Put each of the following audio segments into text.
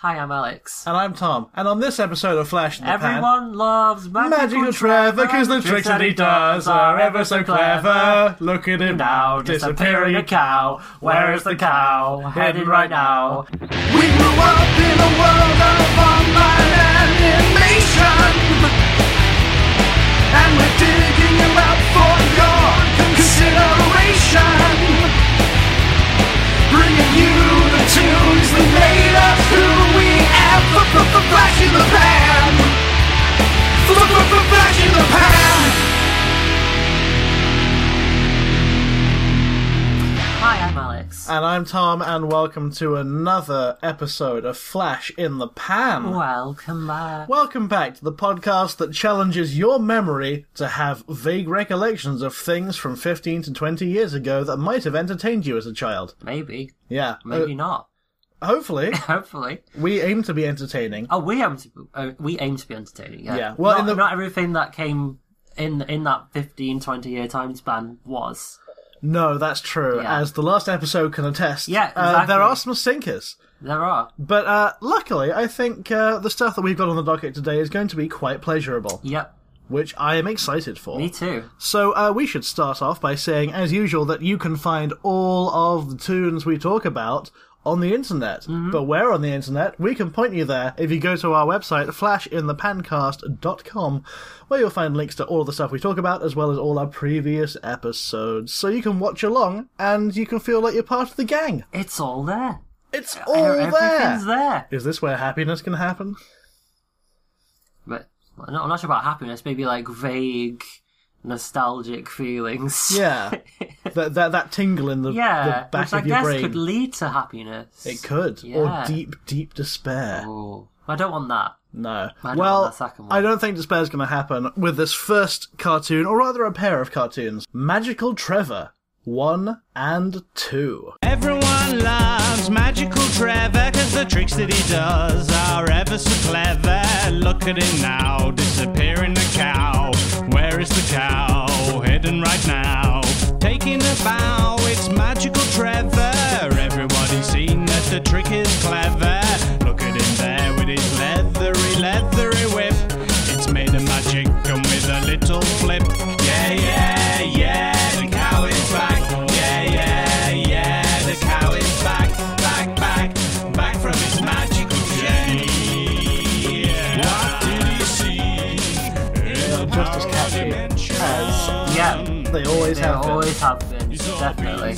Hi, I'm Alex. And I'm Tom. And on this episode of Flash in the Pan... Everyone loves Magical Trevor, because the tricks that he does are ever so clever. Look at him now, disappearing a cow. Where is the cow? Headed right now. We grew up in a world of online animation, and we're digging them up for your consideration. Bringing you the tunes that made us who we am. Flash in the pan. Flash in the pan. Hi, I'm Alex. And I'm Tom, and welcome to another episode of Flash in the Pan. Welcome back. Welcome back to the podcast that challenges your memory to have vague recollections of things from 15 to 20 years ago that might have entertained you as a child. Maybe. Yeah. Maybe not. Hopefully. Hopefully. We aim to be entertaining. Oh, we aim to be entertaining, yeah. Yeah. Well, not everything that came in that 15, 20-year time span was. No, that's true. Yeah. As the last episode can attest. Yeah, exactly. There are some stinkers. There are. But luckily, I think the stuff that we've got on the docket today is going to be quite pleasurable. Yep. Which I am excited for. Me too. So we should start off by saying, as usual, that you can find all of the tunes we talk about on the internet. Mm-hmm. But where on the internet? We can point you there if you go to our website, flashinthepancast.com, where you'll find links to all of the stuff we talk about, as well as all our previous episodes. So you can watch along, and you can feel like you're part of the gang. It's all there. It's all there! Everything's there. Is this where happiness can happen? But I'm not sure about happiness, maybe like vague, nostalgic feelings. Yeah. that tingle in the back of your brain. Which I guess could lead to happiness. It could. Yeah. Or deep, deep despair. Oh, I don't want that. No. I don't want that second one. I don't think despair's going to happen with this first cartoon, or rather a pair of cartoons. Magical Trevor 1 and 2. Everyone loves Magical Trevor, cause the tricks that he does are ever so clever. Look at him now, disappearing the cow. Where is the cow? Hidden right now. Taking a bow, it's Magical Trevor. Everybody's seen that the trick is clever. Look at him there with his leathery whip. It's made of magic and with a little flip. Yeah, yeah, yeah, the cow is back. Yeah, yeah, yeah, the cow is back from his magical journey. What did he see? Just as catchy as they always have been. Always have been, definitely.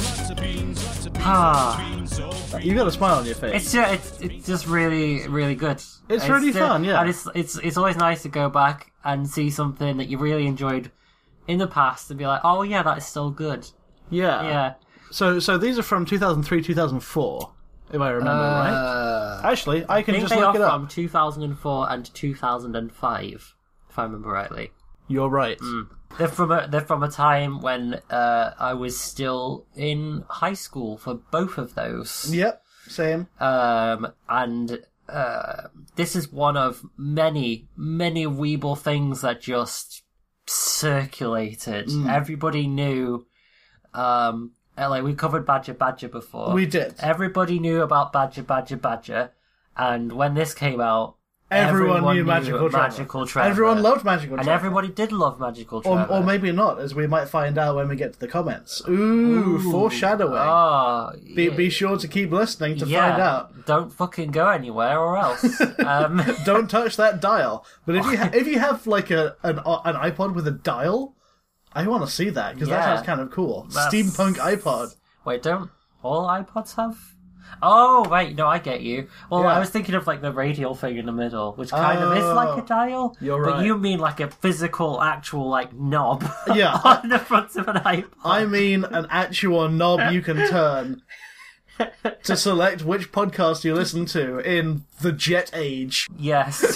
You got a smile on your face. It's just really, really good. It's really fun, yeah. And it's always nice to go back and see something that you really enjoyed in the past and be like, oh yeah, that is still good. Yeah. Yeah. So these are from 2003, 2004, if I remember right. Actually, I can just look it up. up. From 2004 and 2005, if I remember rightly. You're right. They're from a time when I was still in high school for both of those. Yep, same. And this is one of many, many Weeble things that just circulated. Everybody knew. Like we covered Badger Badger before. We did. Everybody knew about Badger Badger Badger, and when this came out, Everyone knew Magical Trevor. Everyone loved Magical Trevor. And everybody did love Magical Trevor. Or maybe not, as we might find out when we get to the comments. Ooh. Foreshadowing. Oh, Be sure to keep listening to find out. Don't fucking go anywhere or else. Don't touch that dial. But if you have like an iPod with a dial, I want to see that, because that sounds kind of cool. Steampunk iPod. Wait, don't all iPods have? Oh, right, no, I get you. Well, I was thinking of like the radial thing in the middle, which kind of is like a dial. You're right. But you mean like a physical, actual like knob Yeah. on the front of an iPod. I mean an actual knob you can turn to select which podcast you listen to in the jet age. Yes.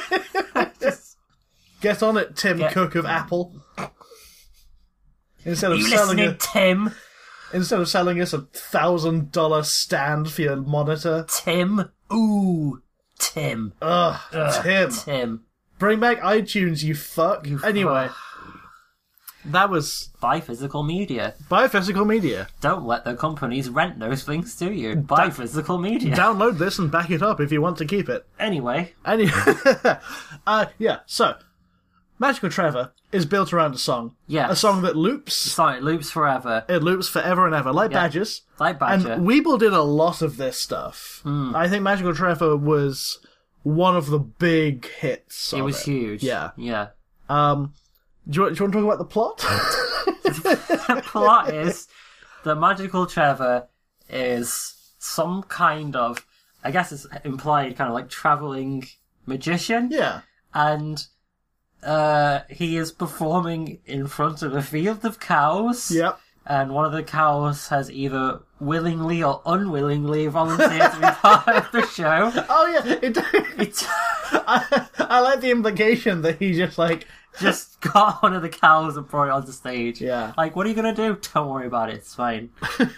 Get on it, Tim Cook of Apple. Instead of Tim? Instead of selling us $1,000 stand for your monitor. Tim? Ooh, Tim. Ugh, Tim. Tim. Bring back iTunes, you fuck. Anyway. That was Buy physical media. by physical media. Don't let the companies rent those things to you. Buy physical media. Download this and back it up if you want to keep it. Anyway, Yeah, so Magical Trevor is built around a song. Yes. A song that loops. sorry, it loops forever. It loops forever and ever, like Badgers. Like Badger. And Weeble did a lot of this stuff. I think Magical Trevor was one of the big hits. It was huge. Yeah. Yeah. Do you want to talk about the plot? The plot is that Magical Trevor is some kind of, I guess it's implied, kind of like travelling magician. Yeah. And he is performing in front of a field of cows. Yep. And one of the cows has either willingly or unwillingly volunteered to be part of the show. Oh yeah, It's I like the implication that he just like just got one of the cows and brought it onto stage. Yeah. Like, what are you going to do? Don't worry about it. It's fine.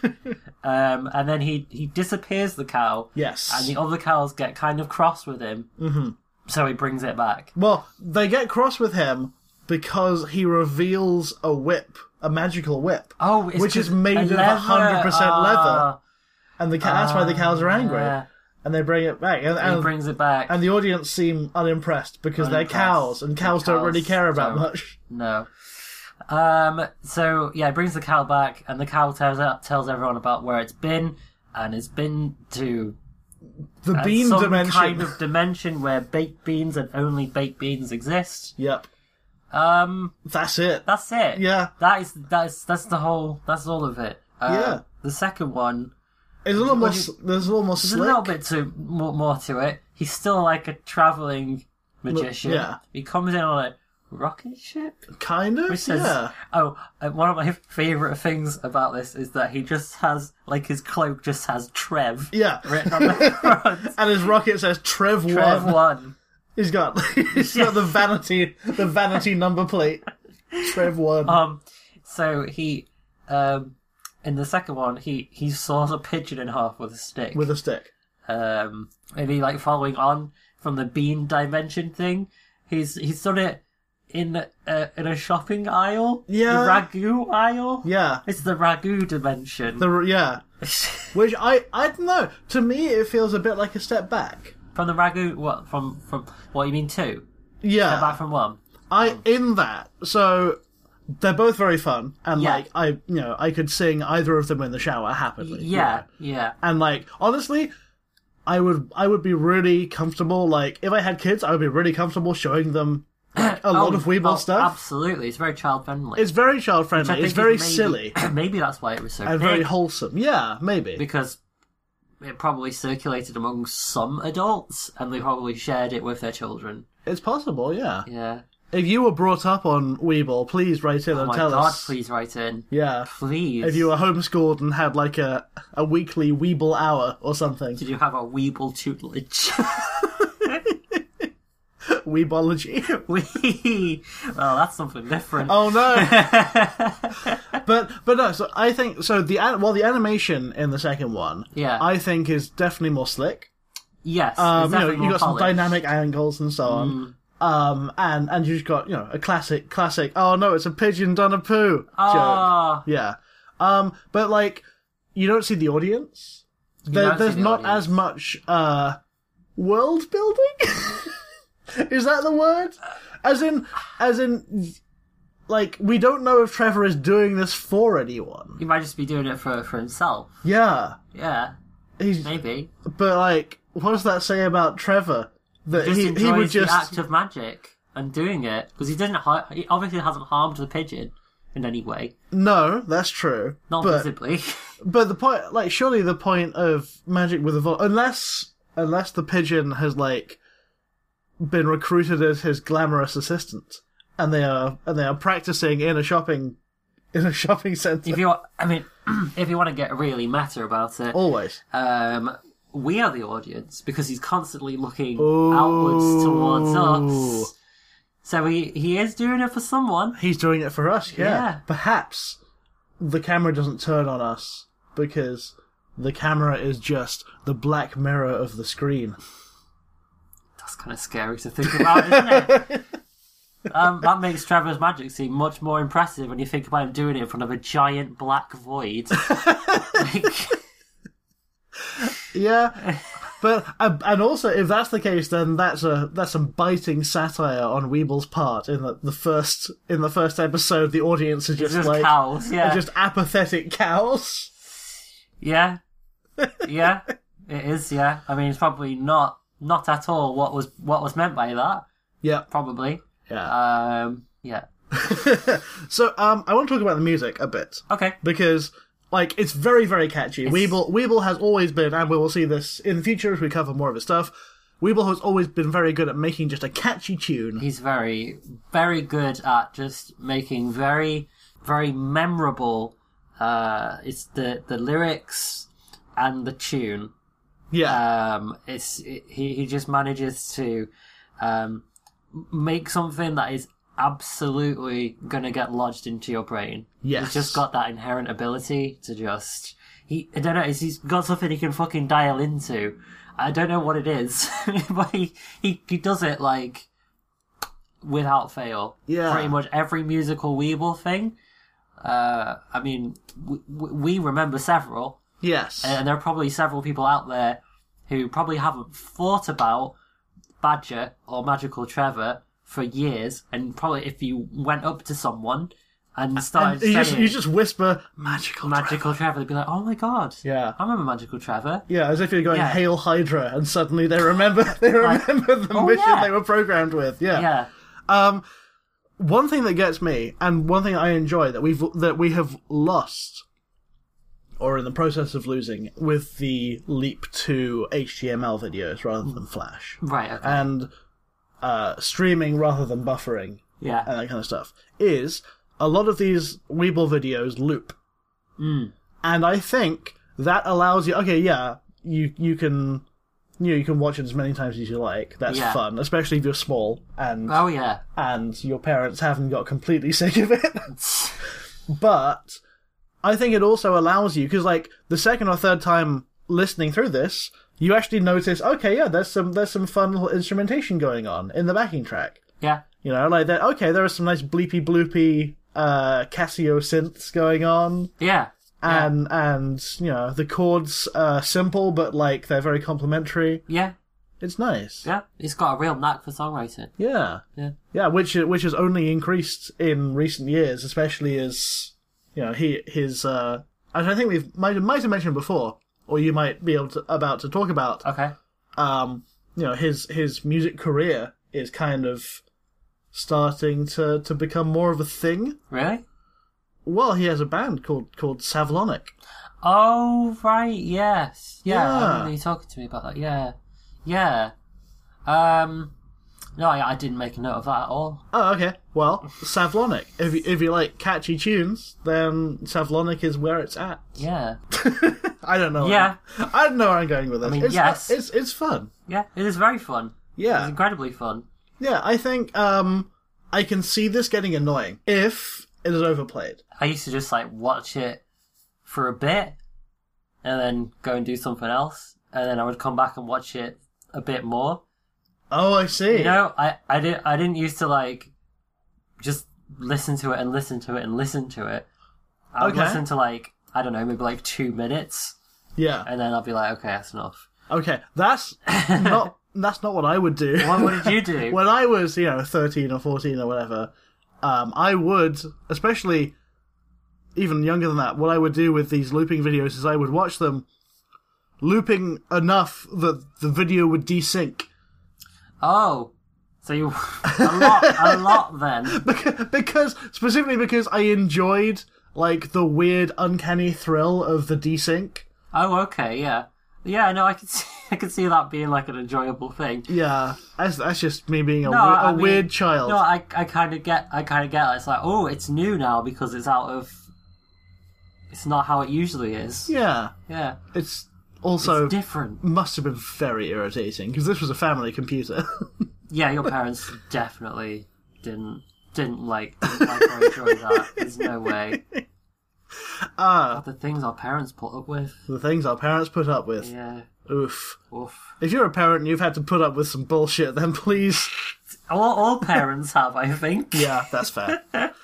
And then he disappears the cow. Yes. And the other cows get kind of cross with him. Mm-hmm. So he brings it back. Well, they get cross with him because he reveals a whip, a magical whip. Oh, it's which is made of 100% leather. And that's why the cows are angry. Yeah. And they bring it back. He And brings it back. and the audience seem unimpressed because they're cows, and cows don't really care about don't. much. No. So, yeah, he brings the cow back, and the cow tells everyone about where it's been, and it's been to The bean some dimension. kind of dimension where baked beans and only baked beans exist. Yep. That's it. That's it. Yeah. That's all of it. Yeah. The second one, There's a little more. There's There's a little more there's slick. a little bit more to it. He's still like a travelling magician. Yeah. He comes in on a rocket ship. Kind of. Which says, Yeah. one of my favourite things about this is that he just has, like, his cloak just has Trev Yeah. written on the front. And his rocket says Trev Trev 1. 1. He's got the vanity number plate. Trev 1. So he, in the second one, he saws a pigeon in half with a stick. With a stick. Maybe, like, following on from the bean dimension thing, he's done it in a shopping aisle. Yeah. The ragu aisle. Yeah. It's the ragu dimension. Yeah. Which I don't know. To me, it feels a bit like a step back. From the ragu, what? From what, you mean 2? Yeah. Back from 1? In that. So they're both very fun, and Yeah. like I could sing either of them in the shower happily. Yeah. And like honestly, I would be really comfortable. Like if I had kids, I would be really comfortable showing them like, a lot of Weeble stuff. Absolutely, it's very child friendly. It's very child friendly. It's very silly Maybe that's why it was so and big, very wholesome. Yeah, maybe. because it probably circulated among some adults, and they probably shared it with their children. It's possible. Yeah. Yeah. If you were brought up on Weeble, please write in Oh and my tell God! us. Please write in. Yeah. Please. If you were homeschooled and had like a weekly Weeble hour or something. Did you have a Weeble tutelage? Weebology. Well, that's something different. Oh no! but no. So I think so. The animation in the second one, Yeah. I think is definitely more slick. Yes. It's definitely You more got some polished. dynamic angles and so on. And you just got a classic. Oh no, it's a pigeon done a poo joke. Ah. Yeah. But like, you don't see the audience. don't see There's the not audience. as much world building. Is that the word? As in, like, we don't know if Trevor is doing this for anyone. He might just be doing it for himself. Yeah. Yeah. He's, Maybe. but like, what does that say about Trevor? That Just he enjoys would just the act of magic and doing it, because he obviously hasn't harmed the pigeon in any way, no, that's true. not but visibly. but the point, like, surely the point of magic with a unless the pigeon has like been recruited as his glamorous assistant, and they are practicing in a shopping center. If you want to get really meta about it, Always. we are the audience, because he's constantly looking outwards towards us. So he is doing it for someone. He's doing it for us, yeah. Yeah. Perhaps the camera doesn't turn on us because the camera is just the black mirror of the screen. That's kind of scary to think about, isn't it? That makes Trevor's magic seem much more impressive when you think about him doing it in front of a giant black void. Yeah, but and also if that's the case, then that's some biting satire on Weeble's part. In the first episode, the audience is just like cows, yeah, just apathetic cows. Yeah, yeah, it is. Yeah, I mean, it's probably not at all what was meant by that. Yeah, probably. Yeah. Yeah. So I want to talk about the music a bit. Okay. Because like it's very, very catchy. Weeble has always been, and we will see this in the future as we cover more of his stuff. Weeble has always been very good at making just a catchy tune. He's very, very good at just making very, very memorable. It's the lyrics and the tune. Yeah. He just manages to make something that is absolutely gonna get lodged into your brain. Yes. He's just got that inherent ability to just... I don't know, he's got something he can fucking dial into. I don't know what it is, but he does it, like, without fail. Yeah. Pretty much every musical Weeble thing. I mean, we remember several. Yes. And there are probably several people out there who probably haven't thought about Badger or Magical Trevor for years, and probably if you went up to someone and started saying... You just whisper, Magical Trevor, they'd be like, oh my god, yeah, I remember Magical Trevor. Yeah, as if you're going, Hail Hydra, and suddenly they remember the mission they were programmed with. Yeah. Yeah. One thing that gets me, and one thing I enjoy that we have lost, or in the process of losing, with the leap to HTML videos rather than Flash. Right, okay. And streaming rather than buffering. Yeah. And that kind of stuff. Is a lot of these Weeble videos loop. Mm. And I think that allows you, okay, yeah, you can watch it as many times as you like. That's fun, especially if you're small and and your parents haven't got completely sick of it. But I think it also allows you, because like the second or third time listening through this, you actually notice, okay, yeah, there's some fun little instrumentation going on in the backing track. Yeah. You know, like that. Okay, there are some nice bleepy bloopy Casio synths going on. Yeah. And you know, the chords are simple, but like they're very complimentary. Yeah. It's nice. Yeah. He's got a real knack for songwriting. Yeah. Yeah. Yeah, which has only increased in recent years, especially as, you know, his I think we might have mentioned before, or you might be about to talk about. Okay. You know, his music career is kind of starting to become more of a thing. Really? Well, he has a band called Savlonic. Oh, right, yes. Yeah, Yeah. I remember you talking to me about that. Yeah. Yeah. No, I didn't make a note of that at all. Oh, okay. Well, Savlonic. If you like catchy tunes, then Savlonic is where it's at. Yeah. I don't know. Yeah. I don't know where I'm going with this. I mean, yes. It's fun. Yeah, it is very fun. Yeah. It's incredibly fun. Yeah, I think I can see this getting annoying if it is overplayed. I used to just, like, watch it for a bit, and then go and do something else, and then I would come back and watch it a bit more. Oh, I see. You know, I didn't used to, like, just listen to it and listen to it and listen to it. I would listen to, like, I don't know, maybe like 2 minutes, Yeah. and then I'll be like, okay, that's enough. Okay, that's not what I would do. What did you do? When I was, 13 or 14 or whatever, I would, especially even younger than that, what I would do with these looping videos is I would watch them looping enough that the video would desync. Oh, so you a lot then? Specifically because I enjoyed like the weird, uncanny thrill of the desync. Oh, okay, yeah. Yeah, no, I could see that being like an enjoyable thing. Yeah, that's just me being a weird child. No, I kind of get it. It's like, oh, it's new now because it's it's not how it usually is. Yeah. Yeah. It's also it's different. Must have been very irritating because this was a family computer. Yeah, your parents definitely didn't like or enjoy that. There's no way. The things our parents put up with. The things our parents put up with. Yeah. Oof. Oof. If you're a parent and you've had to put up with some bullshit, then please... All parents have, I think. Yeah, that's fair.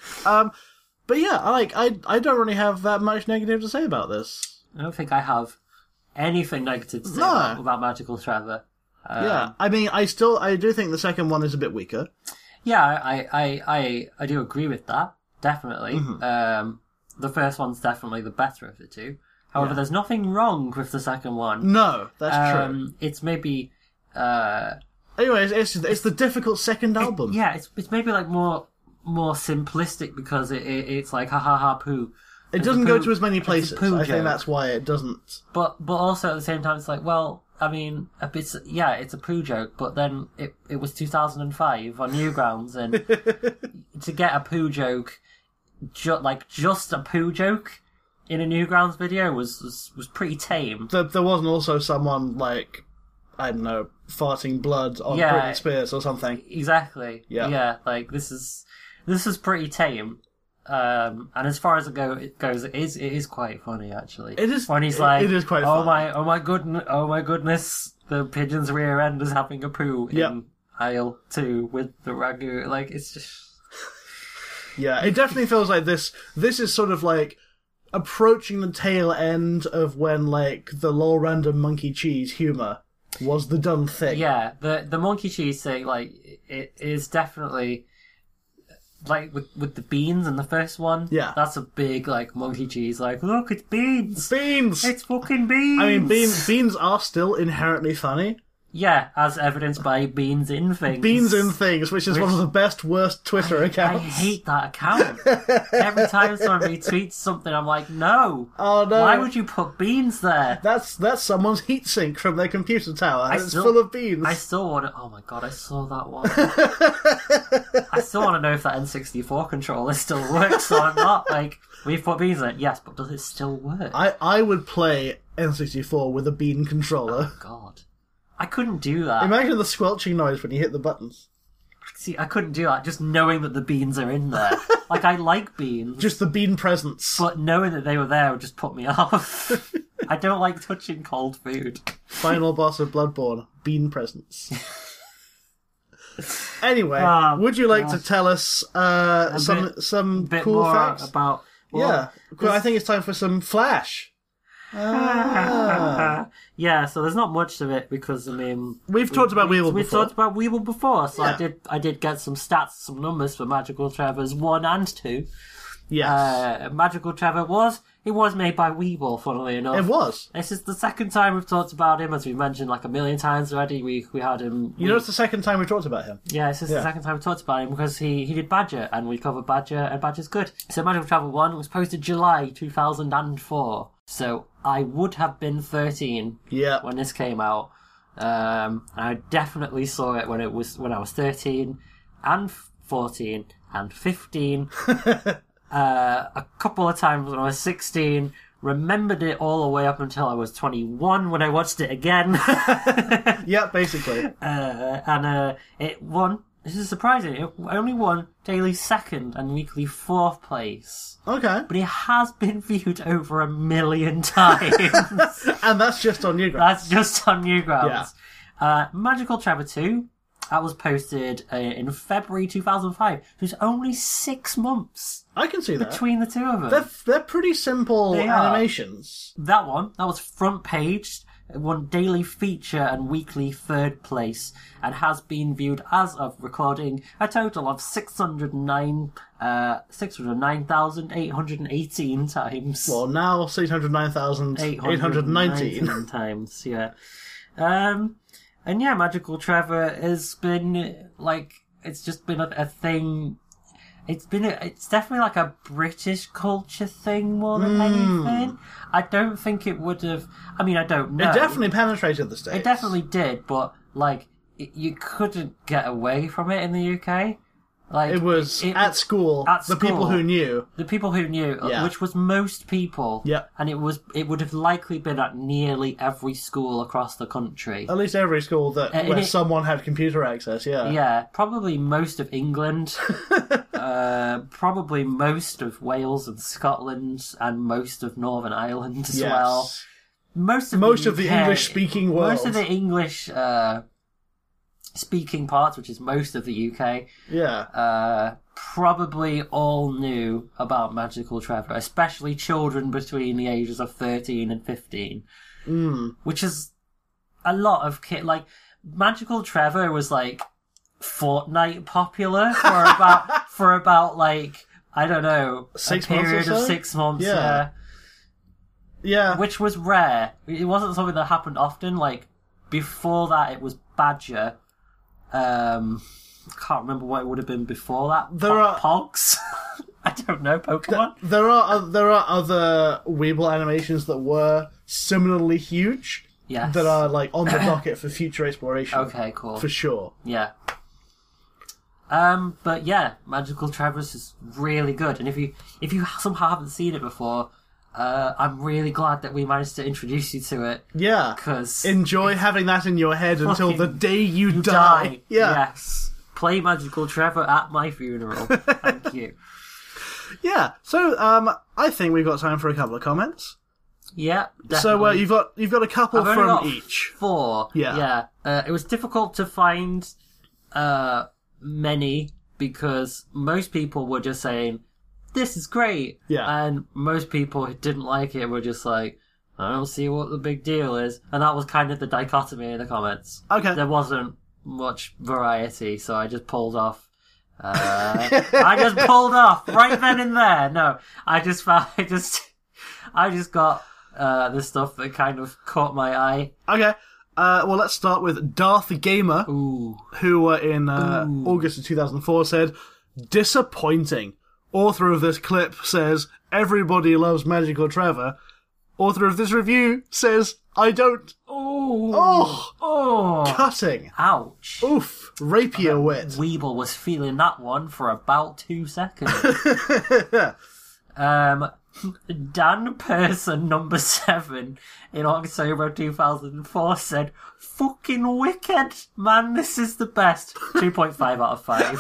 But yeah, I don't really have that much negative to say about this. I don't think I have anything negative to say No. about Magical Trevor. Yeah, I mean, I do think the second one is a bit weaker. Yeah, I do agree with that, definitely. The first one's definitely the better of the two. However, there's nothing wrong with the second one. No, that's true. It's maybe... Anyways, it's the difficult second album. Yeah, it's maybe like more simplistic because it's like ha ha ha poo. It doesn't go to as many places. poo I think joke. that's why it doesn't. But also at the same time, it's like, well, I mean, it's a poo joke, but then it was 2005 on Newgrounds, and to get a poo joke, just a poo joke in a Newgrounds video was pretty tame. There wasn't also someone like, I don't know, farting blood on Britney Spears or something. Exactly. Yeah. Like this is pretty tame. And as far as it goes, it is quite funny actually. It is when he's like, it is quite oh funny. my goodness, the pigeon's rear end is having a poo in aisle 2 with the ragu. Like it's just Yeah, it definitely feels like this is sort of like approaching the tail end of when like the Lol Random Monkey Cheese humour was the done thing. yeah. The monkey cheese thing, like it is definitely. Like with the beans in the first one, that's a big like monkey cheese. Like, look, it's beans. Beans. It's fucking beans. I mean, beans are still inherently funny. Yeah, as evidenced by Beans in Things. Beans in Things, which is one of the worst Twitter accounts. I hate that account. Every time someone retweets something, I'm like, no. Oh no! Why would you put beans there? That's someone's heatsink from their computer tower. It's still- full of beans. I still want to. Oh my god, I saw that one. I still want to know if that N64 controller still works or not. Like, we've put beans in it, yes, but does it still work? I would play N64 with a bean controller. Oh god. I couldn't do that. Imagine the squelching noise when you hit the buttons. See, I couldn't do that, just knowing that the beans are in there. Like, I like beans. Just the bean presence. But knowing that they were there would just put me off. I don't like touching cold food. Final boss of Bloodborne, bean presence. Anyway, Oh, would you like to tell us some bit cool more facts? about... Yeah, I think it's time for some Flash. Yeah, so there's not much of it because, I mean... We've talked about Weevil We've before. talked about Weevil before, so Yeah. I did get some stats, some numbers for Magical Trevor's 1 and 2. Yes, Magical Trevor was made by Weevil, funnily enough. it was. This is the second time we've talked about him, as we've mentioned like a million times already. We had him... You know, it's the second time we talked about him. Yeah, this is the second time we talked about him because he did Badger, and we covered Badger, and Badger's good. So Magical Trevor 1 was posted July 2004. So I would have been 13 Yeah. when this came out. I definitely saw it when I was 13 and 14 and 15. A couple of times when I was 16. Remembered it all the way up until I was 21 when I watched it again. Yeah, basically. And it won. This is surprising. It only won daily 2nd and weekly 4th place. Okay. But it has been viewed over 1 million times. And that's just on Newgrounds. That's just on Newgrounds. Magical Trevor 2, that was posted in February 2005. So it's only 6 months I can see that. between the two of them. They're pretty simple They are. animations. That was front paged. It won daily feature and weekly 3rd place, and has been viewed as of recording a total of 609,818 times. Well, now 609,819. times, yeah. And yeah, Magical Trevor has been like, it's just been a thing. It's definitely like a British culture thing more than anything. I don't think it would have. I mean, I don't know. It definitely penetrated the States. It definitely did, but like you couldn't get away from it in the UK. Like It was at school. The people who knew. The people who knew, Yeah. which was most people. Yep. And it would have likely been at nearly every school across the country. At least every school where someone had computer access. Yeah. Yeah, probably most of England, probably most of Wales and Scotland, and most of Northern Ireland as well. most of the UK English-speaking world. Most of the English speaking parts, which is most of the UK, probably all knew about Magical Trevor, especially children between the ages of 13 and 15. Which is a lot of like, Magical Trevor was like fortnight popular for about like, I don't know, 6 a period months or so? of 6 months. Yeah. Yeah. Which was rare. It wasn't something that happened often. Like, before that, it was Badger. I can't remember what it would have been before that. Pogs? I don't know, Pokemon? There are other Weeble animations that were similarly huge. Yes. That are, like, on the docket for future exploration. Okay, cool. For sure. Yeah. But yeah, Magical Traverse is really good. And if you somehow haven't seen it before, I'm really glad that we managed to introduce you to it. Yeah. Because enjoy having that in your head until the day you die. Yeah. Yes. Play Magical Trevor at my funeral. Thank you. Yeah. So, I think we've got time for a couple of comments. Yeah, definitely. So you've got a couple I've only from got each. 4. Yeah. It was difficult to find many because most people were just saying, "This is great," and most people who didn't like it were just like, "I don't see what the big deal is," and that was kind of the dichotomy in the comments. Okay, there wasn't much variety, so I just pulled off. I just pulled off right then and there. No, I just got the stuff that kind of caught my eye. Okay. Well, let's start with Darth Gamer, who in August of 2004 said, "Disappointing." Author of this clip says, "Everybody loves Magical Trevor." Author of this review says, "I don't." Oh, cutting. Ouch. Oof, rapier wit. Weeble was feeling that one for about 2 seconds. Dan Person number 7 in October 2004 said, "Fucking wicked, man, this is the best." 2.5 out of 5.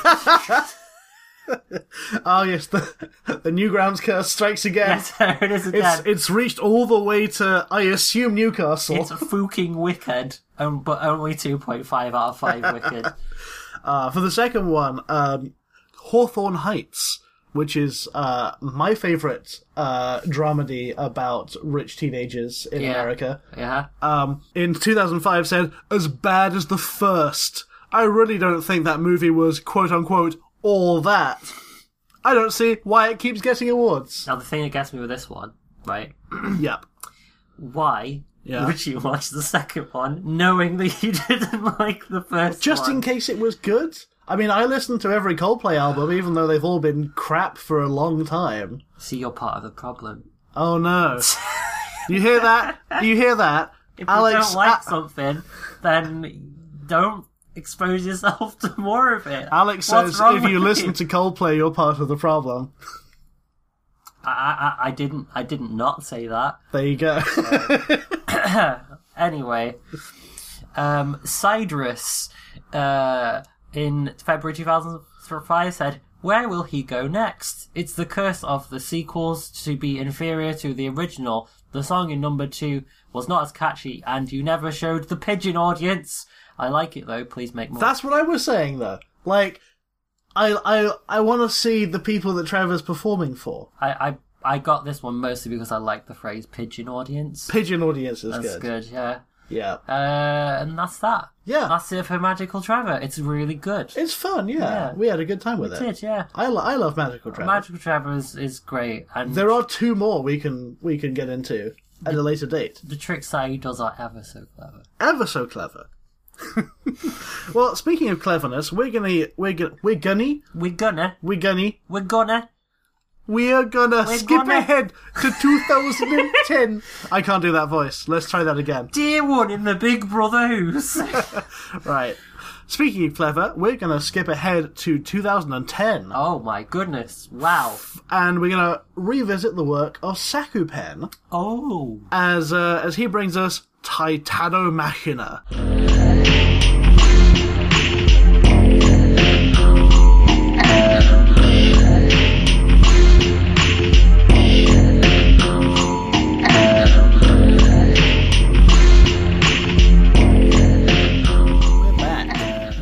Oh yes, the Newgrounds curse strikes again. Yes, there it is again. It's reached all the way to, I assume, Newcastle. It's fucking wicked, but only 2.5 out of 5 wicked. For the second one, Hawthorne Heights, which is my favourite dramedy about rich teenagers in America. Yeah. In 2005 said, "As bad as the first. I really don't think that movie was, quote-unquote, all that. I don't see why it keeps getting awards." Now, the thing that gets me with this one, right? Yep. Why would you watch the second one knowing that you didn't like the first Just one? in case it was good. I mean, I listened to every Coldplay album, even though they've all been crap for a long time. See, you're part of the problem. Oh no. You hear that? You hear that? If Alex, you don't like something, then don't expose yourself to more of it. Alex says, if you listen to Coldplay, you're part of the problem. I didn't not say that. There you go. Anyway, Cydrus, in February 2005 said, "Where will he go next? It's the curse of the sequels to be inferior to the original. The song in number 2 was not as catchy, and you never showed the pigeon audience. I like it though, please make more." That's what I was saying though. Like, I want to see the people that Trevor's performing for. I got this one mostly because I like the phrase pigeon audience. Pigeon audience is That's good, yeah. Yeah. And that's that. Yeah. That's it for Magical Trevor. It's really good. It's fun, yeah. We had a good time with it. We did, yeah. I love Magical Trevor. Magical Trevor is great. And there are 2 more we can get into at a later date. the tricks that he does are ever so clever. Ever so clever. Well, speaking of cleverness, we are gonna skip ahead to 2010. I can't do that voice. Let's try that again. Dear one in the Big Brother house. Right. Speaking of clever, we're gonna skip ahead to 2010. Oh my goodness. Wow. And we're gonna revisit the work of Sakupen. Oh. As he brings us Titano Machina.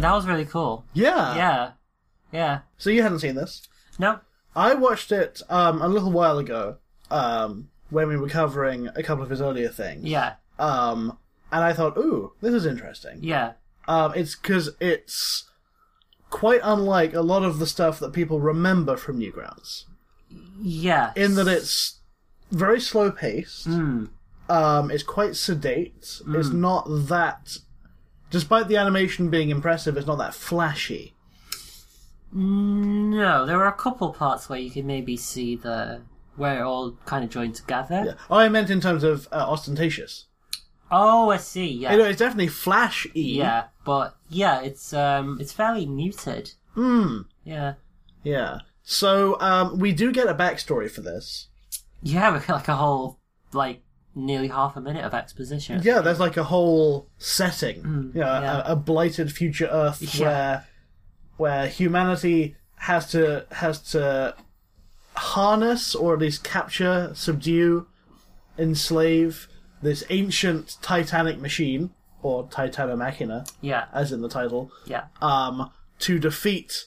That was really cool. Yeah. Yeah. So you hadn't seen this? No? I watched it a little while ago when we were covering a couple of his earlier things. Yeah. And I thought, ooh, this is interesting. Yeah. It's because it's quite unlike a lot of the stuff that people remember from Newgrounds. Yeah. In that it's very slow paced. It's quite sedate. It's not that... Despite the animation being impressive, it's not that flashy. No, there were a couple parts where you could maybe see where it all kind of joined together. Yeah. Oh, I meant in terms of ostentatious. Oh, I see. Yeah. It's definitely flash-y. Yeah, but yeah, it's fairly muted. Yeah. Yeah. So we do get a backstory for this. Yeah, we got like a whole nearly half a minute of exposition. Yeah, there's like a whole setting. yeah. A blighted future Earth Yeah. where humanity has to harness or at least capture, subdue, enslave this ancient Titanic machine, or Titana Machina, Yeah. as in the title, Yeah. to defeat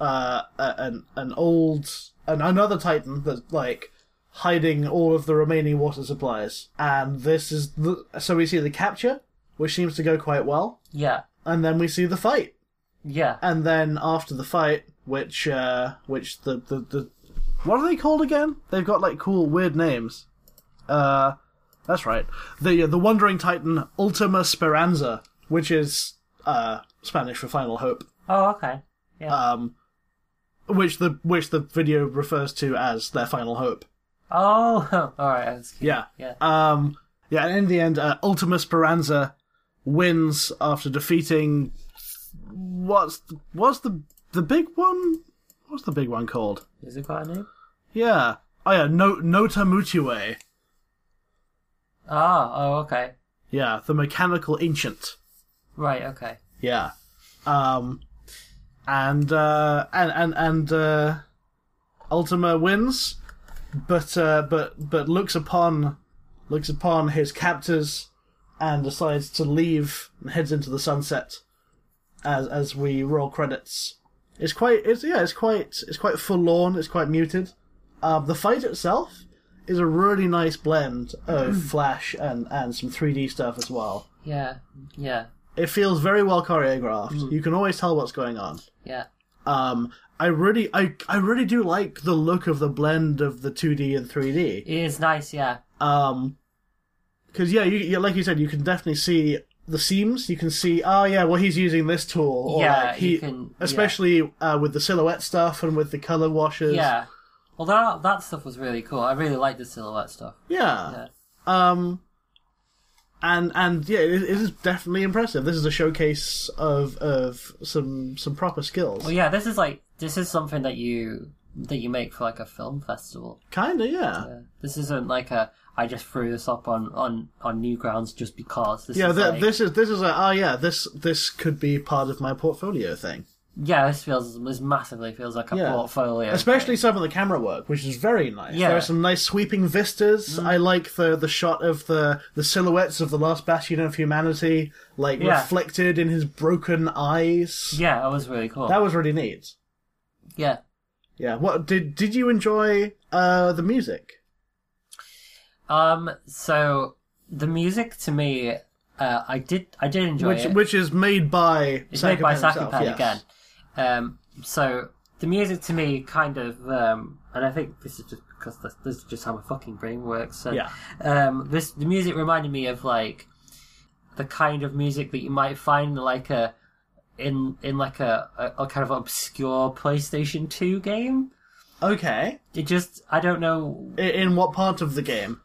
another Titan that's hiding all of the remaining water supplies. And this is so we see the capture, which seems to go quite well, Yeah. and then we see the fight. Yeah. And then after the fight, which the what are they called again? They've got cool weird names. That's right. The Wandering Titan Ultima Speranza, which is Spanish for Final Hope. Oh, okay. Yeah. Which the video refers to as their final hope. Oh, all right. That's cute. Yeah. Yeah. Yeah, and in the end, Ultima Speranza wins after defeating what's the big one? What's the big one called? Is it got a name? Yeah. Oh yeah, Nota Mutue. Oh, okay. Yeah, the mechanical ancient. Right. Okay. Yeah. And Ultima wins, but looks upon his captors and decides to leave and heads into the sunset as we roll credits. It's quite forlorn, it's quite muted. The fight itself is a really nice blend of flash and some 3D stuff as well. Yeah. Yeah. It feels very well choreographed. You can always tell what's going on. Yeah. I really do like the look of the blend of the 2D and 3D. It is nice. Yeah. Because you like you said, you can definitely see the seams. You can see, he's using this tool. Or Yeah, you can- especially with the silhouette stuff and with the color washes. Yeah. Well, that stuff was really cool. I really liked the silhouette stuff. Yeah. Yeah. And yeah, it is definitely impressive. This is a showcase of some proper skills. Well, yeah. This is something that you make for a film festival. Kinda, yeah. Yeah. This isn't I just threw this up on Newgrounds just because. This could be part of my portfolio thing. Yeah, this massively feels like a portfolio. Especially thing. some of the camera work, which is very nice. Yeah. There are some nice sweeping vistas. I like the shot of the silhouettes of the last bastion of humanity, reflected in his broken eyes. Yeah, that was really cool. That was really neat. Yeah. Yeah. What did you enjoy the music? So the music to me, I did enjoy it. Which is made by It's made by Sakapan himself, Sakapan yes. again. So the music to me kind of, and I think this is just because this is just how my fucking brain works. So, Yeah. the music reminded me of the kind of music that you might find in a kind of obscure PlayStation 2 game. Okay. It just, I don't know, In what part of the game?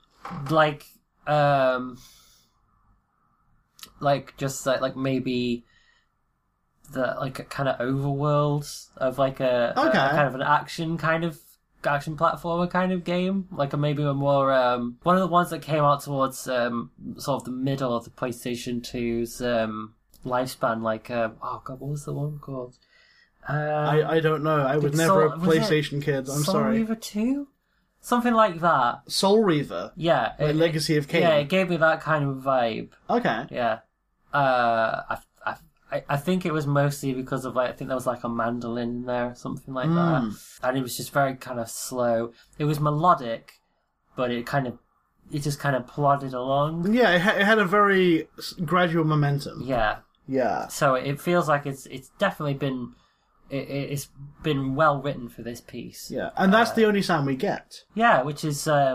maybe the a kind of overworld of a kind of an action platformer kind of game, maybe a more one of the ones that came out towards sort of the middle of the PlayStation 2's lifespan, what was the one called? I don't know. I was never a PlayStation kid. I'm Soul sorry. Reaver 2? Something like that. Soul Reaver. Yeah. Legacy of Kain. Yeah, it gave me that kind of vibe. Okay. Yeah. I think it was mostly because of, like, I think there was, like, a mandolin in there or something like that. And it was just very kind of slow. It was melodic, but it just kind of plodded along. Yeah, it had a very gradual momentum. Yeah. Yeah. So it feels like it's definitely been... It's been well written for this piece. Yeah, and that's the only sound we get. Yeah, which is... I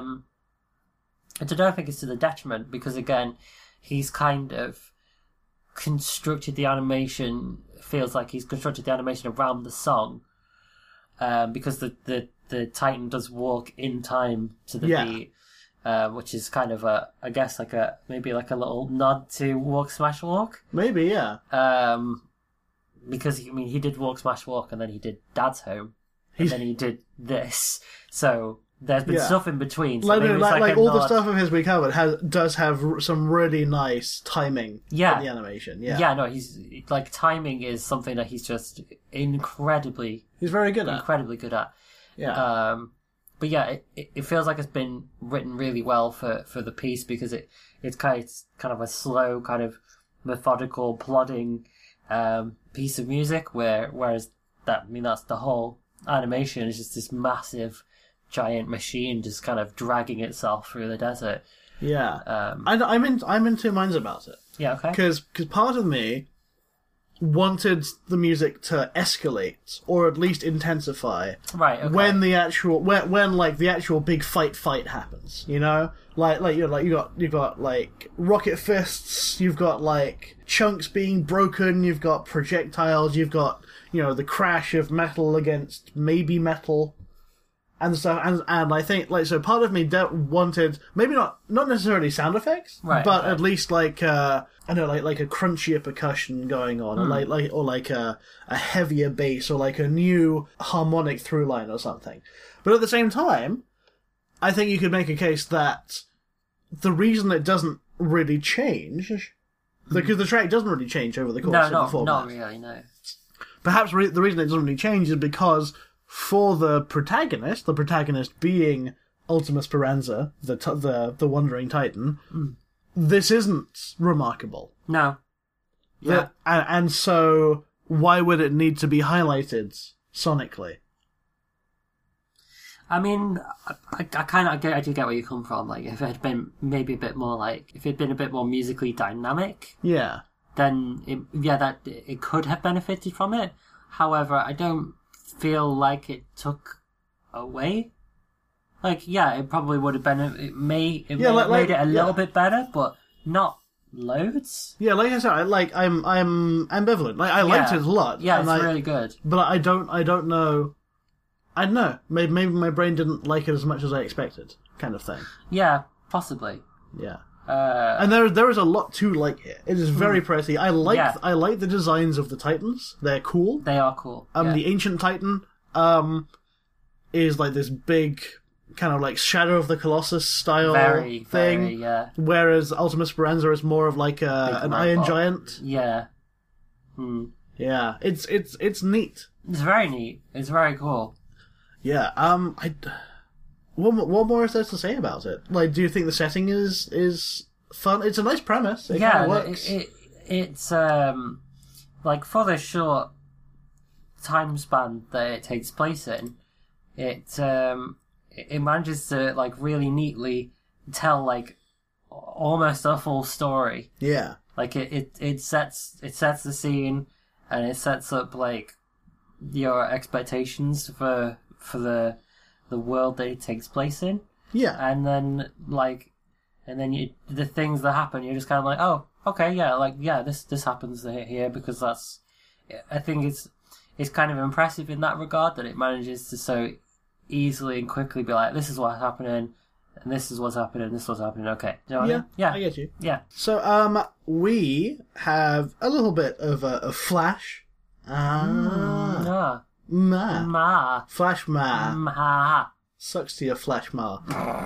don't think it's to the detriment, because, again, he's kind of constructed the animation... Feels like he's constructed the animation around the song, because the Titan does walk in time to the beat, which is kind of I guess maybe a little nod to Walk Smash Walk. Maybe, yeah. Because he did Walk Smash Walk, and then he did Dad's Home, and then he did this. So there's been stuff in between. So like all the nod. stuff of his we covered does have some really nice timing in the animation. Yeah, no, he's like timing is something that he's just incredibly. He's very good at. Yeah. But yeah, it feels like it's been written really well for the piece, because it's kind of a slow, kind of methodical, plodding piece of music. Whereas that's the whole animation is just this massive, giant machine just kind of dragging itself through the desert. Yeah. I'm in two minds about it. Yeah. Okay. Because part of me wanted the music to escalate or at least intensify. Right. Okay. When the actual the actual big fight happens, you know, you've got like rocket fists, you've got like chunks being broken, you've got projectiles, you've got the crash of metal against maybe metal. And stuff, and I think so. Part of me wanted maybe not necessarily sound effects, right, but at least like a crunchier percussion going on, or like a heavier bass, or like a new harmonic through line or something. But at the same time, I think you could make a case that the reason it doesn't really change, because the track doesn't really change over the course of the format. Not really, no. Perhaps the reason it doesn't really change is because, for the protagonist being Ultima Speranza, the Wandering Titan, this isn't remarkable. No. Yeah. And so, why would it need to be highlighted sonically? I mean, I do get where you come from. Like, if it had been maybe a bit more if it had been a bit more musically dynamic, yeah, then it could have benefited from it. However, I don't feel like it took away. Like, it probably would have been. It made it a little bit better, but not loads. Yeah, like I said, I'm ambivalent. Like, I liked it a lot. Yeah, it's really good. But I don't know. I don't know. Maybe my brain didn't like it as much as I expected, kind of thing. Yeah, possibly. Yeah. And there is a lot to like here. It is very pretty. I like the designs of the Titans. They're cool. They are cool. The Ancient Titan is like this big kind of like Shadow of the Colossus style thing. Very, yeah. Whereas Ultima Speranza is more of like an Iron Giant. Yeah. Yeah. It's neat. It's very neat. It's very cool. Yeah. What more is there to say about it? Like, do you think the setting is fun? It's a nice premise. It kind of works. It's like, for the short time span that it takes place in, it manages to like really neatly tell like almost a full story. Yeah. Like it sets the scene, and it sets up like your expectations for the world that it takes place in. Yeah. And then the things that happen, you're just kind of like, oh, okay, this happens here, because I think it's kind of impressive in that regard, that it manages to so easily and quickly be like, this is what's happening, and this is what's happening, this is what's happening, okay. Do you know what I mean? Yeah. I get you. Yeah. So, we have a little bit of a flash. Flash ma. Sucks to your Flash ma.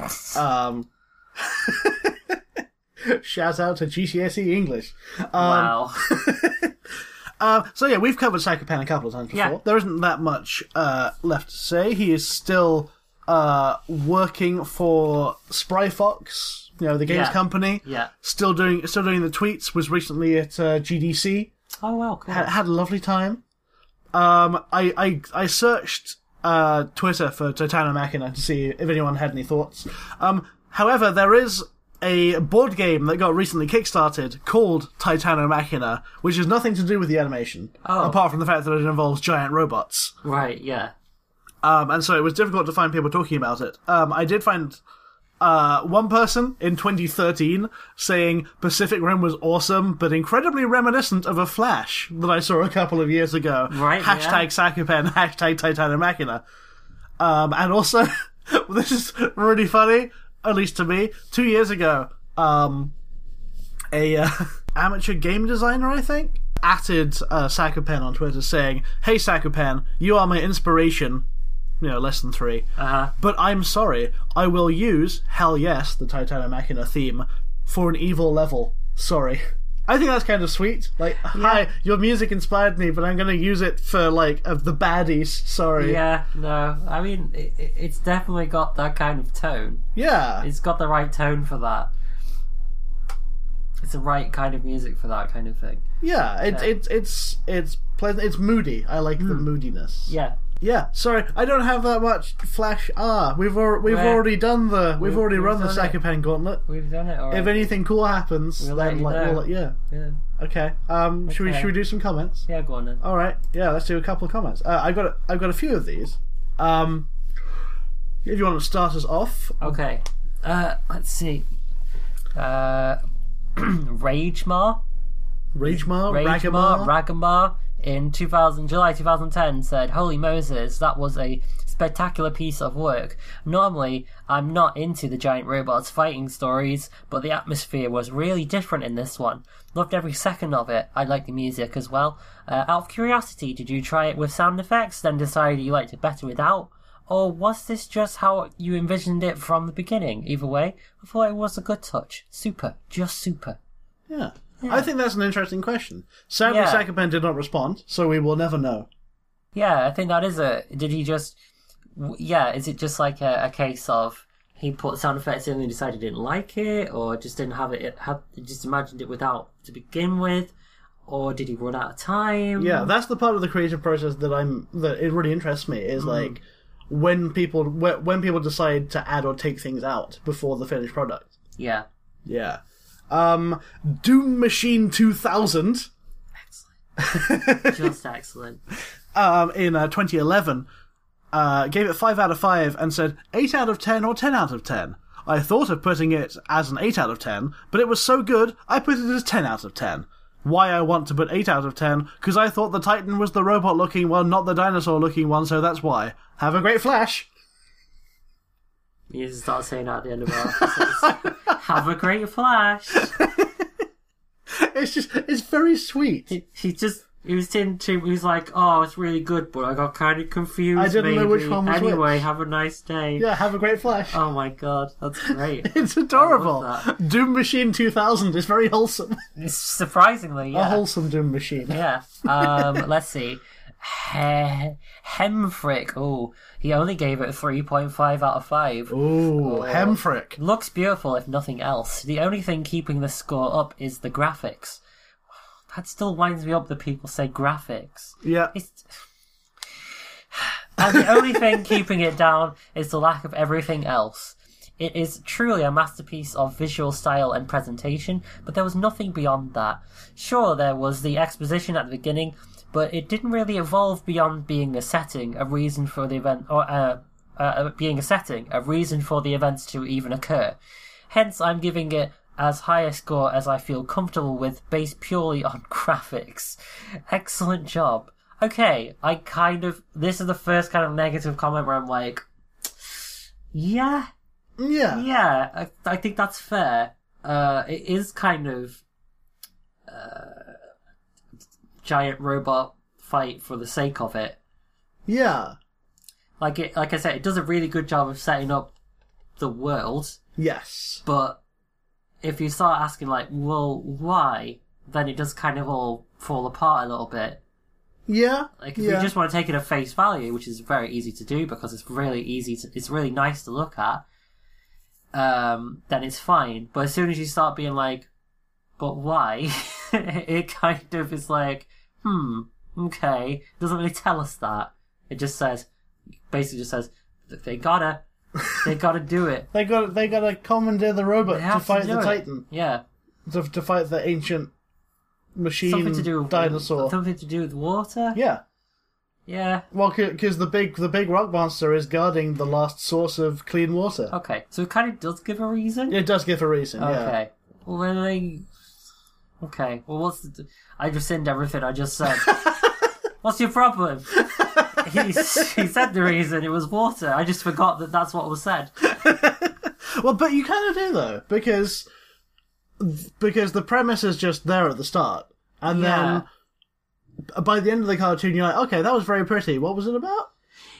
Shout out to GCSE English. Wow. So yeah, we've covered Psycho Pan a couple of times before. Yeah. There isn't that much left to say. He is still working for Spry Fox, the games company. Yeah. Still doing the tweets. Was recently at GDC. Oh, wow, cool. Had a lovely time. I searched Twitter for Titano Machina to see if anyone had any thoughts. However, there is a board game that got recently kickstarted called Titano Machina, which has nothing to do with the animation, apart from the fact that it involves giant robots. Right, yeah. And so it was difficult to find people talking about it. I did find one person in 2013 saying Pacific Rim was awesome, but incredibly reminiscent of a Flash that I saw a couple of years ago. Right, Hashtag Sakupen, hashtag Titano Machina. And also, this is really funny, at least to me, 2 years ago, a amateur game designer, I think, atted Sakupen on Twitter saying, "Hey Sakupen, you are my inspiration." Less than 3. But I'm sorry, I will use, hell yes, the Titano Machina theme for an evil level. Sorry. I think that's kind of sweet. Like, hi, your music inspired me, but I'm going to use it for, the baddies. Sorry. Yeah, no. I mean, it's definitely got that kind of tone. Yeah. It's got the right tone for that. It's the right kind of music for that kind of thing. Yeah, it's pleasant. It's moody. I like the moodiness. Yeah. Yeah, sorry, I don't have that much Flash. We've already done we've already run the Sakupen Gauntlet. We've done it already. If anything cool happens, We'll then let you know. yeah. Okay. Should we do some comments? Yeah, go on then. All right. Yeah, let's do a couple of comments. I've got a few of these. If you want to start us off. Okay. Let's see. Ragemar, Ragamar in July 2010 said, "Holy Moses, that was a spectacular piece of work. Normally, I'm not into the giant robots fighting stories, but the atmosphere was really different in this one. Loved every second of it. I liked the music as well. Out of curiosity, did you try it with sound effects, then decided you liked it better without? Or was this just how you envisioned it from the beginning? Either way, I thought it was a good touch. Super. Just super." Yeah. I think that's an interesting question. Sadly, Sakupen did not respond, so we will never know. Yeah, I think that is did he just... Yeah, is it just like a case of he put sound effects in and decided he didn't like it, or just didn't have it, just imagined it without to begin with, or did he run out of time? Yeah, that's the part of the creative process that it really interests me, is like when people decide to add or take things out before the finished product. Yeah. Yeah. Doom Machine 2000. Excellent. Just excellent. In 2011, gave it 5 out of 5 and said 8 out of 10 or 10 out of 10. I thought of putting it as an 8 out of 10, but it was so good, I put it as 10 out of 10. Why I want to put 8 out of 10? Because I thought the Titan was the robot-looking one, not the dinosaur-looking one, so that's why. Have a great Flash! You just start saying that at the end of our episodes. Have a great Flash! It's very sweet. He was like, oh, it's really good, but I got kind of confused. I didn't know which one was Anyway, which. Have a nice day. Yeah, have a great Flash. Oh my god, that's great. It's adorable. I love that. Doom Machine 2000 is very wholesome. Surprisingly, yeah. A wholesome Doom Machine. Yeah. Let's see. Hemfrick. Oh, he only gave it a 3.5 out of 5. Ooh, Hemfrick. Looks beautiful, if nothing else. The only thing keeping the score up is the graphics. That still winds me up that people say graphics. Yeah. And the only thing keeping it down is the lack of everything else. It is truly a masterpiece of visual style and presentation, but there was nothing beyond that. Sure, there was the exposition at the beginning, but it didn't really evolve beyond being a setting, a reason for the event, or being a setting, a reason for the events to even occur. Hence, I'm giving it as high a score as I feel comfortable with, based purely on graphics. Excellent job. Okay, this is the first kind of negative comment where I'm like, yeah, I think that's fair. It is kind of giant robot fight for the sake of it. Yeah. Like I said, it does a really good job of setting up the world. Yes. But if you start asking, like, well, why? Then it does kind of all fall apart a little bit. Yeah. Like, if you just want to take it at face value, which is very easy to do because it's really it's really nice to look at, then it's fine. But as soon as you start being like, but why? it kind of is like, okay. It doesn't really tell us that. It just says, basically just says, they gotta do it. They gotta commandeer the robot They to have fight do the it. Titan. Yeah. To fight the ancient machine Something to do with dinosaur. Something to do with water? Yeah. Yeah. Well, because the big rock monster is guarding the last source of clean water. Okay. So it kind of does give a reason? It does give a reason, yeah. Okay. Well, then okay. Well, I just rescind everything I just said. What's your problem? He said the reason, it was water. I just forgot that that's what was said. Well, but you kind of do, though, because the premise is just there at the start. And then by the end of the cartoon, you're like, okay, that was very pretty. What was it about?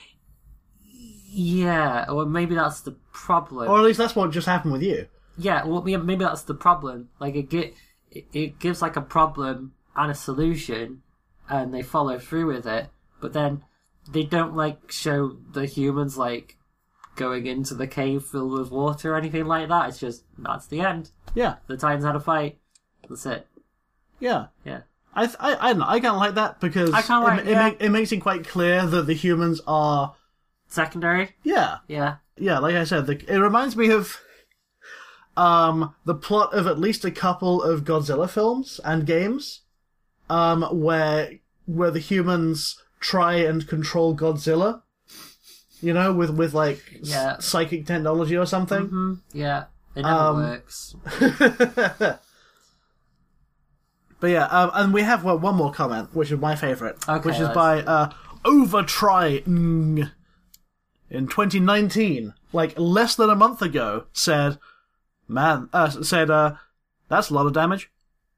Yeah, or maybe that's the problem. Or at least that's what just happened with you. Yeah, well, maybe that's the problem. Like, it gives, like, a problem and a solution, and they follow through with it, but then they don't, like, show the humans, like, going into the cave filled with water or anything like that. It's just, that's the end. Yeah. The Titans had a fight. That's it. Yeah. Yeah. I don't know, I kind of like that because I kinda like- it makes it quite clear that the humans are... Secondary? Yeah. Yeah. Yeah, like I said, it reminds me of the plot of at least a couple of Godzilla films and games, where the humans try and control Godzilla, you know, with like psychic technology or something. Mm-hmm. Yeah. It never works. But yeah, and we have one more comment, which is my favourite, Okay, which is by Overtry in 2019, like less than a month ago, said, that's a lot of damage.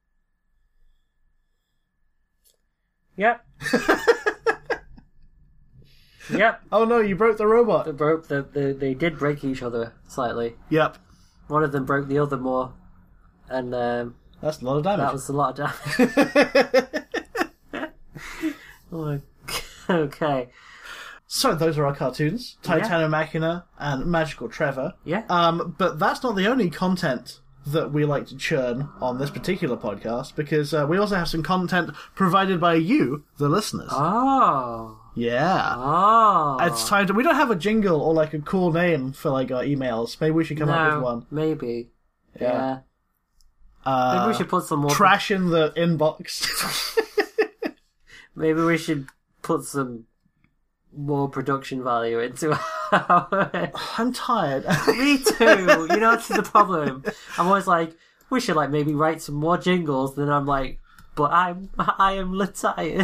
Yep. Yep. Oh no, you broke the robot. They did break each other slightly. Yep. One of them broke the other more, and That's a lot of damage. that was a lot of damage. Okay. So those are our cartoons, Titano Machina and Magical Trevor. Yeah. But that's not the only content that we like to churn on this particular podcast, because we also have some content provided by you, the listeners. Oh. Yeah. Oh. It's time to... We don't have a jingle or like a cool name for like our emails. Maybe we should come up with one. Maybe. Yeah. Maybe we should put some more... Trash in the inbox. Maybe we should put some more production value into our... I'm tired. Me too. You know, that's the problem. I'm always like, we should like maybe write some more jingles. Then I'm like, but I am tired.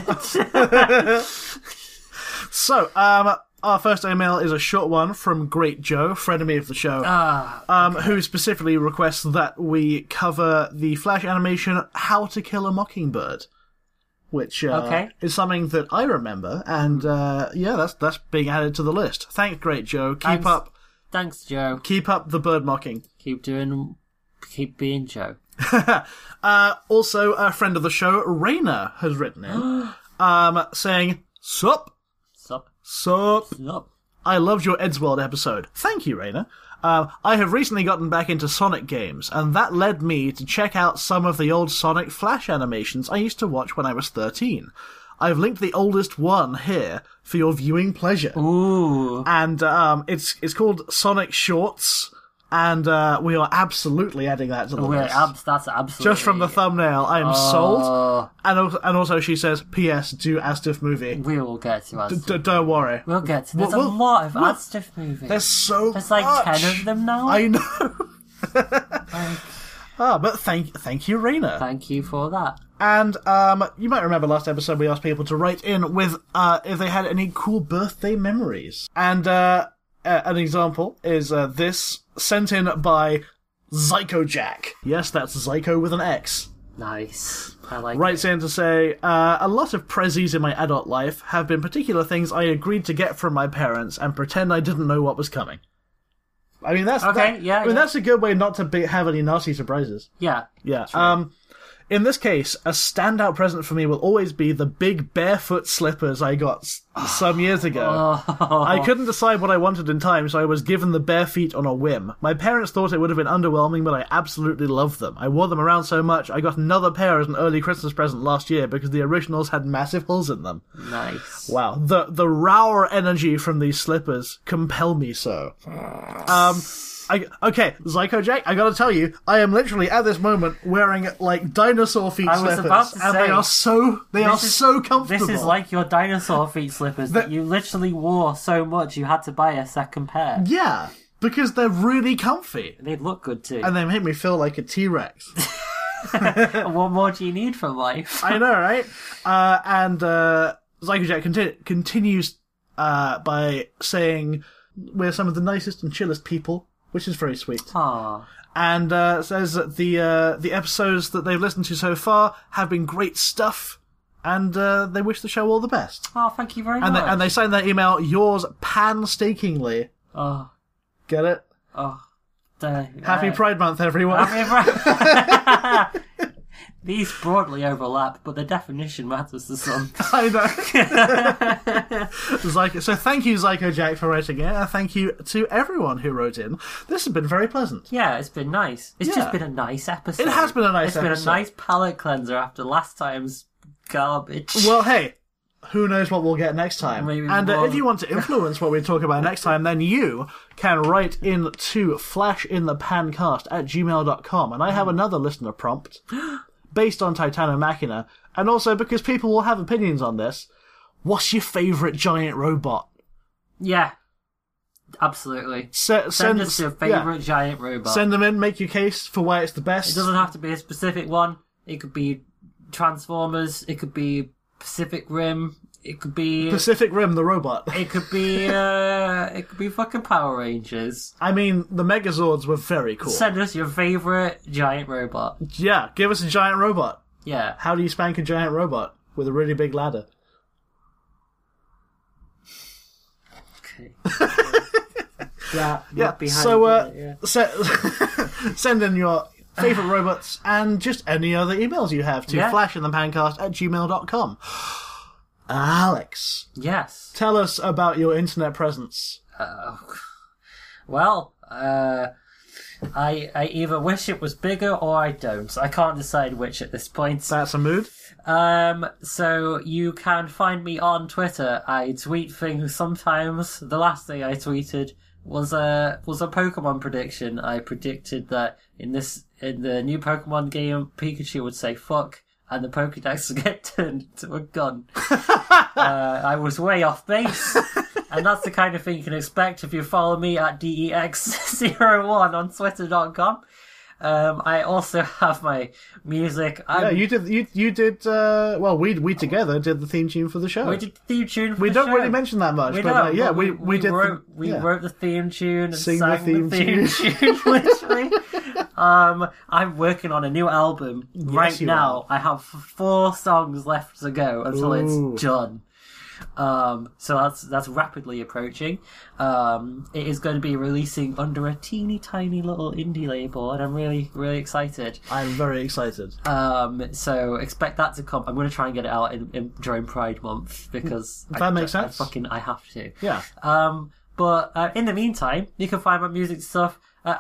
So, our first email is a short one from Great Joe, frenemy of the show, who specifically requests that we cover the Flash animation How to Kill a Mockingbird, which is something that I remember, and that's being added to the list. Thanks, Great Joe. Thanks, Joe. Keep up the bird mocking. Keep being Joe. Also, a friend of the show, Raina, has written in, saying, Sup? I loved your Eddsworld episode. Thank you, Raina. I have recently gotten back into Sonic games, and that led me to check out some of the old Sonic Flash animations I used to watch when I was 13. I've linked the oldest one here for your viewing pleasure. Ooh. And it's called Sonic Shorts, and we are absolutely adding that to the list. That's absolutely... Just from the thumbnail, I am sold. And also she says, P.S. do Astiff movie. We will get to Astiff. Don't worry. We'll get to... There's a lot of Astiff movies. There's There's like 10 of them now. I know. But thank you, Raina. Thank you for that. And you might remember last episode we asked people to write in with if they had any cool birthday memories. And an example is this, sent in by Zyko Jack. Yes, that's Zyko with an X. Nice. I like Writes in to say, a lot of prezzies in my adult life have been particular things I agreed to get from my parents and pretend I didn't know what was coming. I mean, that's... Okay, that's a good way not to have any nasty surprises. Yeah. Yeah. True. In this case, a standout present for me will always be the big barefoot slippers I got some years ago. I couldn't decide what I wanted in time, so I was given the bare feet on a whim. My parents thought it would have been underwhelming, but I absolutely loved them. I wore them around so much, I got another pair as an early Christmas present last year because the originals had massive holes in them. Nice. Wow. The raw energy from these slippers compel me so. Okay, Zyko Jack, I gotta tell you, I am literally at this moment wearing like dinosaur feet slippers, and they are so comfortable. This is like your dinosaur feet slippers that you literally wore so much you had to buy a second pair. Yeah, because they're really comfy. They look good too. And they make me feel like a T-Rex. What more do you need from life? I know, right? And Zyko Jack continues by saying, we're some of the nicest and chillest people, which is very sweet. Aww. And says that the episodes that they've listened to so far have been great stuff, and they wish the show all the best. Oh, thank you very much. And they sign their email, yours painstakingly. Oh. Get it? Oh. Happy Pride Month, everyone. Happy Pride. These broadly overlap, but the definition matters to some. I know. So thank you, Zyko Jack, for writing it, and thank you to everyone who wrote in. This has been very pleasant. Yeah, it's been nice. It's just been a nice episode. It has been a nice episode. It's been a nice palate cleanser after last time's garbage. Well, hey, who knows what we'll get next time. Maybe and if you want to influence what we talk about next time, then you can write in to flashinthepancast@gmail.com. And I have another listener prompt based on Titano Machina, and also because people will have opinions on this. What's your favourite giant robot? Yeah, absolutely. Send us your favourite giant robot. Send them in, make your case for why it's the best. It doesn't have to be a specific one. It could be Transformers, it could be Pacific Rim, it could be... Pacific Rim, the robot. It could be fucking Power Rangers. I mean, the Megazords were very cool. Send us your favourite giant robot. Yeah, give us a giant robot. Yeah. How do you spank a giant robot? With a really big ladder. Okay. Send in your favourite robots and just any other emails you have to flashinthepancast@gmail.com. Alex. Yes. Tell us about your internet presence. I either wish it was bigger or I don't. I can't decide which at this point. That's a mood. So you can find me on Twitter. I tweet things sometimes. The last thing I tweeted was a Pokemon prediction. I predicted that in the new Pokemon game, Pikachu would say fuck, and the Pokédex would get turned into a gun. I was way off base. And that's the kind of thing you can expect if you follow me at DEX01 on Twitter.com. I also have my music. You did. Well, we together did the theme tune for the show. We did the theme tune for we the don't show. really mention that much, we wrote the theme tune and sang the theme tune literally. I'm working on a new album right now. I have 4 songs left to go until it's done. So that's rapidly approaching. It is going to be releasing under a teeny tiny little indie label, and I'm really, really excited. I'm very excited. So expect that to come. I'm going to try and get it out during Pride Month because that makes sense. I have to. Yeah. But in the meantime, you can find my music stuff at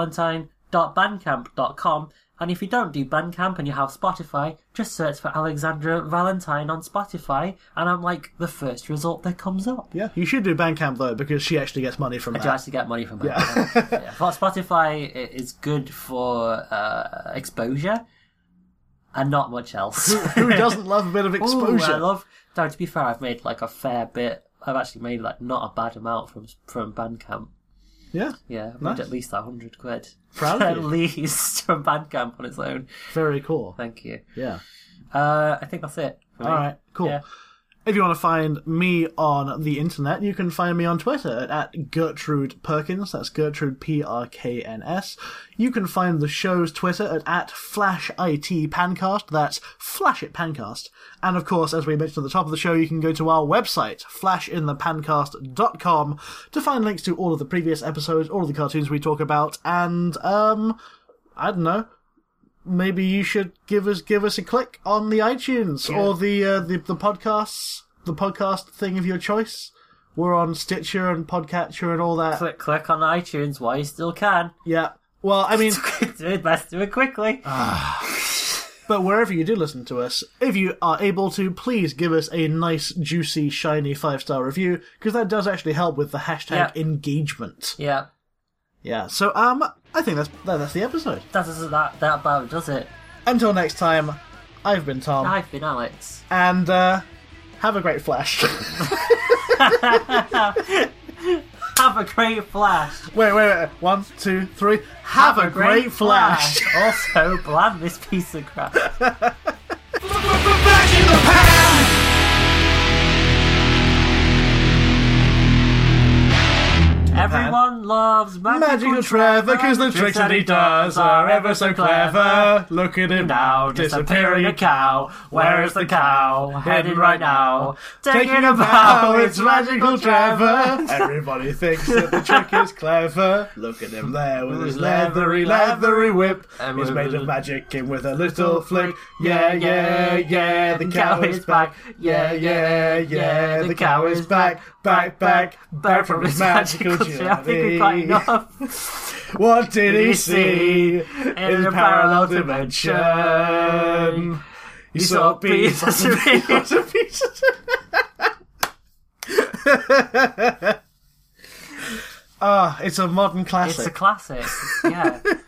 alexvalentine.bandcamp.com. And if you don't do Bandcamp and you have Spotify, just search for Alexandra Valentine on Spotify, and I'm like the first result that comes up. Yeah, you should do Bandcamp though, because she actually gets money from that. I do actually get money from Bandcamp. Yeah. Spotify is good for exposure, and not much else. Who doesn't love a bit of exposure? No, to be fair, I've made like a fair bit. I've actually made like not a bad amount from Bandcamp. Yeah. Yeah, I've made at least £100. Proud of you. At least from Bandcamp on its own. Very cool. Thank you. Yeah. I think that's it. Alright, cool. Yeah. If you want to find me on the internet, you can find me on Twitter at Gertrude Perkins. That's Gertrude Perkns. You can find the show's Twitter at FlashItPancast. That's Flash It Pancast. And of course, as we mentioned at the top of the show, you can go to our website, flashinthepancast.com, to find links to all of the previous episodes, all of the cartoons we talk about, and, I don't know, maybe you should give us a click on the iTunes or the podcast thing of your choice. We're on Stitcher and Podcatcher and all that. Click on iTunes while you still can. Yeah. Well, I mean, Let's do it quickly. but wherever you do listen to us, if you are able to, please give us a nice, juicy, shiny 5-star review, because that does actually help with the hashtag engagement. Yeah. Yeah. So, I think that's the episode. That about does it. Until next time, I've been Tom. I've been Alex. And, have a great Flash. Have a great Flash. Wait. 1, 2, 3. Have a great Flash. Also, bland this piece of crap. Flash in the pan! Everyone loves Magical Trevor, because the tricks that he does are ever so clever. Look at him now, disappearing a cow. Where is the cow? Headed right now. Taking a bow, it's Magical Trevor. Everybody thinks that the trick is clever. Look at him there with his leathery whip. He's made of magic and with a little flick. Yeah, the cow is back. Yeah, the cow is back. Back from his magical journey. I think we got enough. What did he see in a parallel dimension? He saw pieces of pieces. It's a modern classic. It's a classic, yeah.